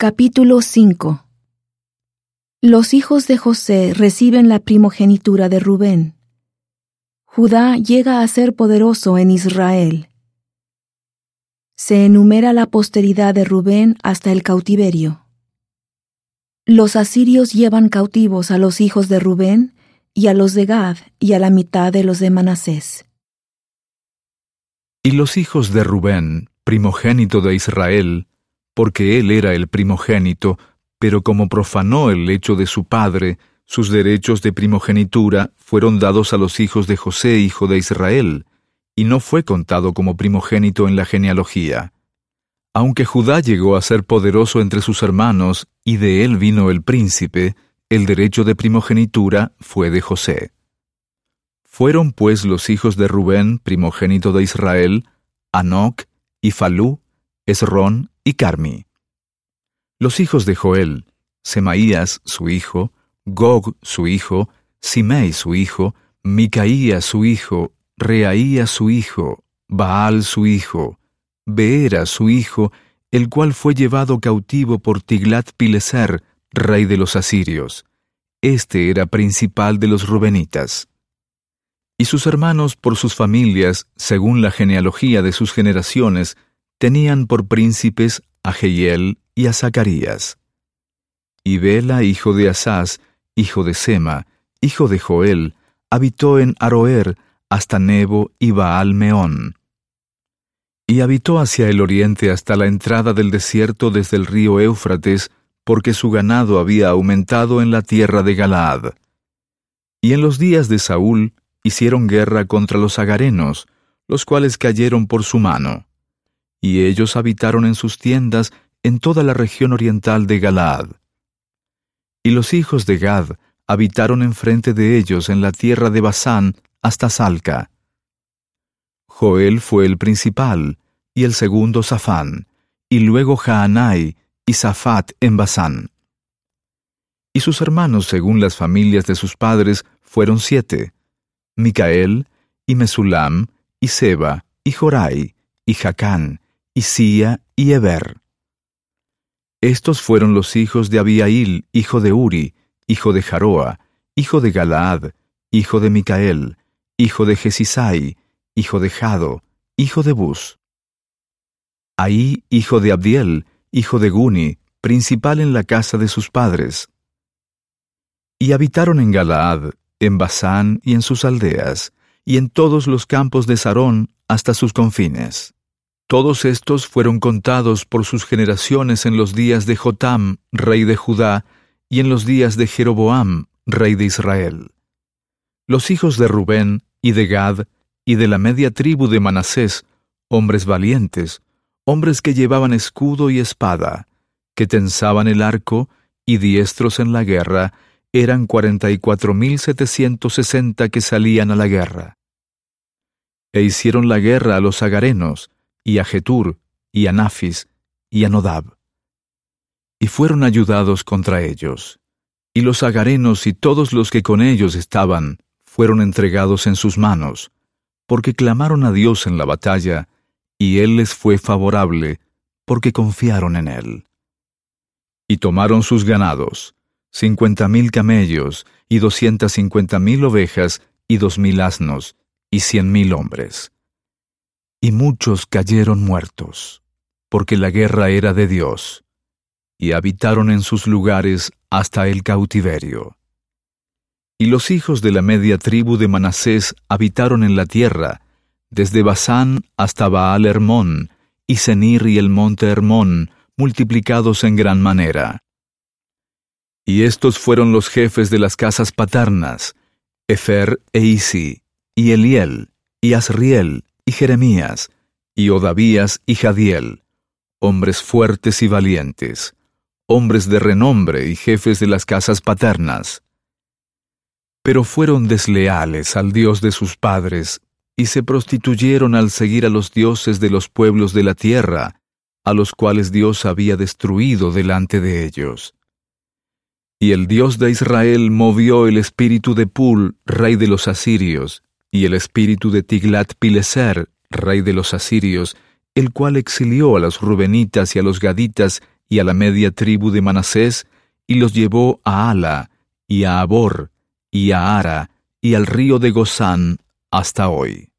Capítulo 5. Los hijos de José reciben la primogenitura de Rubén. Judá llega a ser poderoso en Israel. Se enumera la posteridad de Rubén hasta el cautiverio. Los asirios llevan cautivos a los hijos de Rubén y a los de Gad y a la mitad de los de Manasés. Y los hijos de Rubén, primogénito de Israel, porque él era el primogénito, pero como profanó el lecho de su padre, sus derechos de primogenitura fueron dados a los hijos de José, hijo de Israel, y no fue contado como primogénito en la genealogía. Aunque Judá llegó a ser poderoso entre sus hermanos, y de él vino el príncipe, el derecho de primogenitura fue de José. Fueron pues los hijos de Rubén, primogénito de Israel, Hanoc, y Falú, Esrón y Carmi. Los hijos de Joel, Semaías su hijo, Gog su hijo, Simei su hijo, Micaía su hijo, Reaía su hijo, Baal su hijo, Beera su hijo, el cual fue llevado cautivo por Tiglat-Pileser, rey de los asirios. Este era principal de los rubenitas. Y sus hermanos por sus familias, según la genealogía de sus generaciones, tenían por príncipes a Jehiel y a Zacarías. Y Bela, hijo de Asás, hijo de Sema, hijo de Joel, habitó en Aroer hasta Nebo y Baal-Meón. Y habitó hacia el oriente hasta la entrada del desierto desde el río Éufrates, porque su ganado había aumentado en la tierra de Galaad. Y en los días de Saúl hicieron guerra contra los agarenos, los cuales cayeron por su mano. Y ellos habitaron en sus tiendas en toda la región oriental de Galaad. Y los hijos de Gad habitaron enfrente de ellos en la tierra de Basán hasta Salca. Joel fue el principal, y el segundo Safán, y luego Jaanai y Safat en Basán. Y sus hermanos según las familias de sus padres fueron 7, Micael, y Mesulam, y Seba, y Jorai, y Jacán, y Sía, y Eber. Estos fueron los hijos de Abiail, hijo de Uri, hijo de Jaroa, hijo de Galaad, hijo de Micael, hijo de Jesisai, hijo de Jado, hijo de Bus. Ahí, hijo de Abdiel, hijo de Guni, principal en la casa de sus padres. Y habitaron en Galaad, en Basán y en sus aldeas, y en todos los campos de Sarón hasta sus confines. Todos estos fueron contados por sus generaciones en los días de Jotam, rey de Judá, y en los días de Jeroboam, rey de Israel. Los hijos de Rubén, y de Gad, y de la media tribu de Manasés, hombres valientes, hombres que llevaban escudo y espada, que tensaban el arco, y diestros en la guerra, eran 44,760 que salían a la guerra. E hicieron la guerra a los agarenos, y a Jetur, y a Nafis, y a Nodab. Y fueron ayudados contra ellos. Y los agarenos y todos los que con ellos estaban, fueron entregados en sus manos, porque clamaron a Dios en la batalla, y Él les fue favorable, porque confiaron en Él. Y tomaron sus ganados, 50,000 camellos, y 250,000 ovejas, y 2,000 asnos, y 100,000 hombres. Y muchos cayeron muertos, porque la guerra era de Dios, y habitaron en sus lugares hasta el cautiverio. Y los hijos de la media tribu de Manasés habitaron en la tierra, desde Basán hasta Baal-Hermón, y Senir y el monte Hermón, multiplicados en gran manera. Y estos fueron los jefes de las casas paternas, Efer e Isi, y Eliel, y Asriel, y Jeremías, y Odavías y Jadiel, hombres fuertes y valientes, hombres de renombre y jefes de las casas paternas. Pero fueron desleales al Dios de sus padres, y se prostituyeron al seguir a los dioses de los pueblos de la tierra, a los cuales Dios había destruido delante de ellos. Y el Dios de Israel movió el espíritu de Pul, rey de los asirios, y el espíritu de Tiglat-Pileser, rey de los asirios, el cual exilió a los rubenitas y a los gaditas y a la media tribu de Manasés, y los llevó a Hala, y a Abor, y a Ara, y al río de Gozán, hasta hoy.